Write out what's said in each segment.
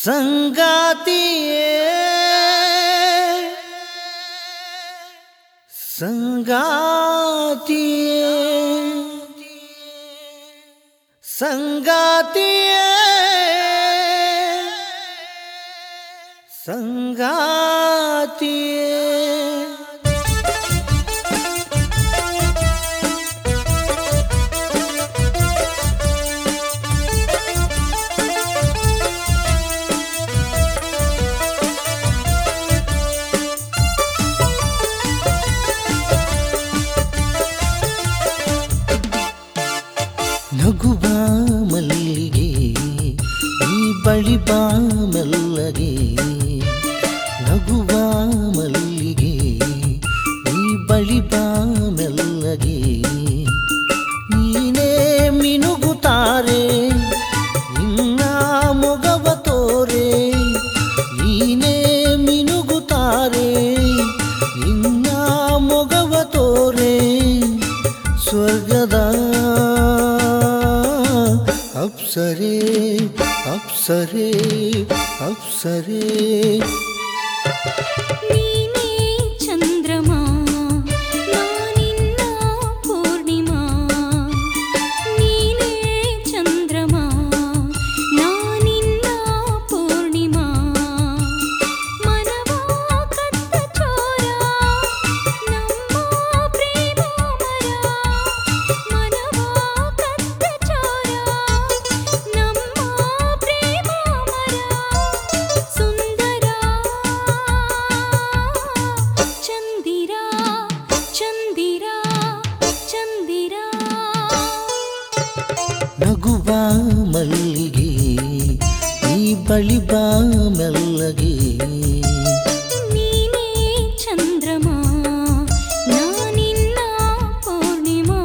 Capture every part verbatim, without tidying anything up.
ಸಂಗಾತಿಯೇ ಸಂಗಾತಿಯೇ ಸಂಗಾತಿಯೇ ಸಂಗಾತಿಯೇ ನಗುವ ಮಲ್ಲಿಗೆ ಈ ಬಳಿ ಬಾ ಮೆಲ್ಲಗೆ ನಗುವ ಮಲ್ಲಿಗೆ ಈ ಬಳಿ ಬಾ ಮೆಲ್ಲಗೆ ನೀನೇ ಮಿನುಗುತ್ತಾರೆ ನಿನ್ನ ಮೊಗವ ತೋರೆ ನೀನೇ ಮಿನುಗುತ್ತಾರೆ ನಿನ್ನ ಮೊಗವ ತೋರೆ ಸ್ವರ್ಗದ ಅಪ್ಸರೆ ಅಪ್ಸರೆ ಅಪ್ಸರೆ ನೀನೇ ಚಂದ್ರಮಾ ನಾನಿನ್ನ ಪೂರ್ಣಿಮಾ ನೀನೇ ಚಂದ್ರಮಾ ನಾನಿನ್ನ ಪೂರ್ಣಿಮಾ ಮನವಾ ಕತ್ತ ಚೋರ ನಮ್ಮ ಪ್ರೇಮ ಮರ ಮನವಾ ಕತ್ತ ಚೋರ ನಮ್ಮ ಪ್ರೇಮ ಮರ ಸುಂದರ ಚಂದಿರ ಚಂದಿರ ಚಂದಿರ ನಗುವ ಮಲ್ಲಿಗೆ ಈ ಬಳಿ ಬಾ ಮೆಲ್ಲಗೆ ನೀನೇ ಚಂದ್ರಮಾ ನಾನಿನ್ನ ಪೂರ್ಣಿಮಾ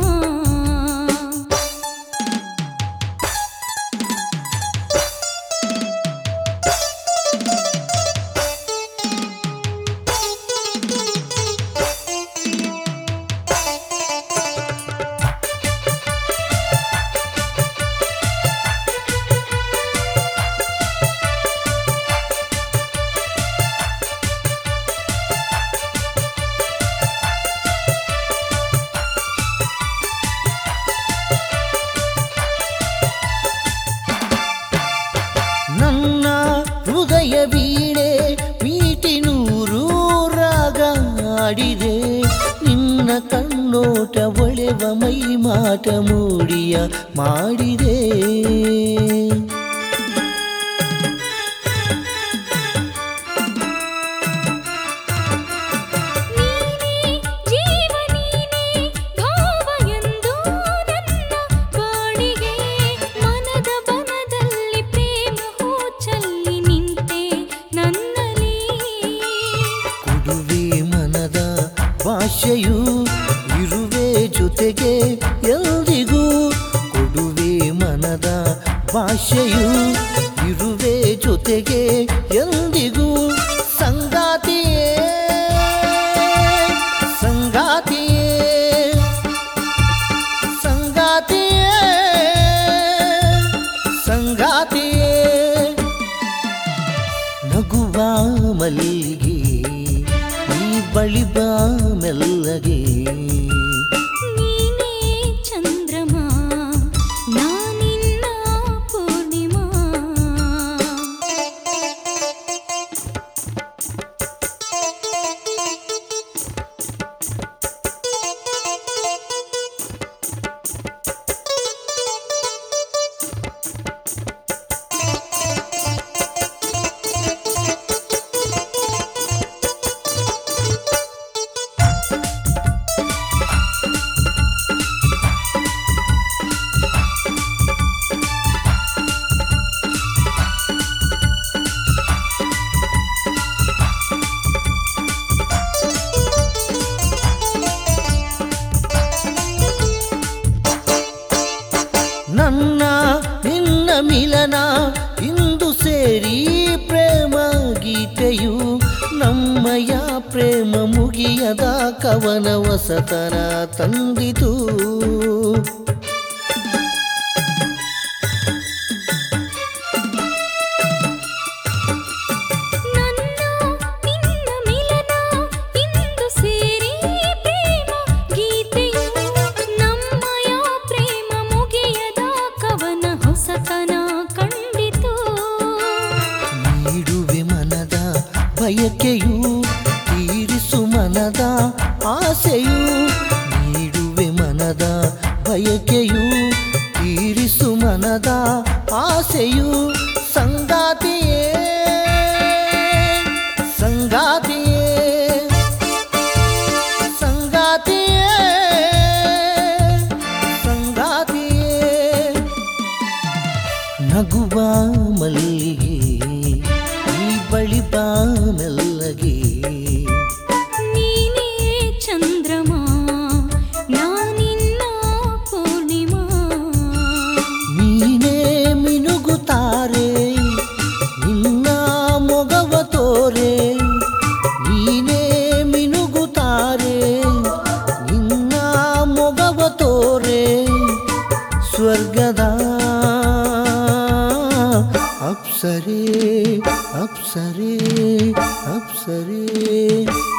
ನನ್ನ ಹೃದಯ ವೀಣೆ ಮೀಟಿ ನೂರು ರಾಗ ಆಡಿದೆ ನಿನ್ನ ಕಣ್ಣೋಟ ಒಳೆವ ಮೈ ಮಾಟ ಮೂಡಿಯ ಮಾಡಿದೆ ನೀನೇ ಜೀವ ನೀನೇ ಭಾವ ಎಂದು ನನ್ನ ಬಾಳಿಗೆ ಮನದ ಬನದಲ್ಲಿ ಪ್ರೇಮ ಹೂಚಲ್ಲಿ ನಿಂತೆ ನನ್ನಲ್ಲಿ ಕೊಡುವೆ ಮನದ ಭಾಷೆಯು ಇರುವೆ ಜೊತೆಗೆ ಎಂದಿಗೂ ಕೊಡುವೆ ಮನದ ಭಾಷೆಯು ಇರುವೆ ಜೊತೆಗೆ ಎಂದಿಗೂ ಸಂಗಾತಿಯೇ ಸಂಗಾತಿಯೇ ಸಂಗಾತಿಯೇ ಸಂಗಾತಿಯೇ ನಗುವ ಮಲ್ಲಿಗೆ ಈ ಬಳಿ ಬಾ ಮೆಲ್ಲಗೆ ನೀನೇ ಚಂದ್ರಮಾ ನಾನಿನ್ನ ಪೂರ್ಣಿಮಾ ನನ್ನ ನಿನ್ನ ಮಿಲನ ಇಂದು ಸೇರಿ ಪ್ರೇಮ ಗೀತೆಯು ನಮ್ಮಯ ಪ್ರೇಮ ಮುಗಿಯದ ಕವನ ವಸತನ ತಂದಿತು ನೀಡುವೆ ಮನದ ಬಯಕೆಯು ತೀರಿಸು ಮನದ ಆಸೆಯು ನೀಡುವೆ ಮನದ ಬಯಕೆಯು ತೀರಿಸು ಮನದ ಆಸೆಯು ಸಂಗಾತಿಯೇ ಸಂಗಾತಿಯೇ ಸಂಗಾತಿಯೇ ಸಂಗಾತಿಯೇ ನಗುವ ಮಲ್ಲಿಗೆ ಈ ಬಳಿ ಬಾ ಮೆಲ್ಲಗೆ ನೀನೇ ಚಂದ್ರಮ ನಾನಿನ್ನ ಪೂರ್ಣಿಮಾ ನೀನೇ ಮಿನುಗುತ್ತಾರೆ ನಿನ್ನ ಮೊಗವ ತೋರೆ ನೀನೇ ಮಿನುಗುತ್ತಾರೆ ನಿನ್ನ ಮೊಗವ ತೋರೆ ಸ್ವರ್ಗದ ಅಪ್ಸರೆ ಅಪ್ಸರೆ ಅಪ್ಸರೆ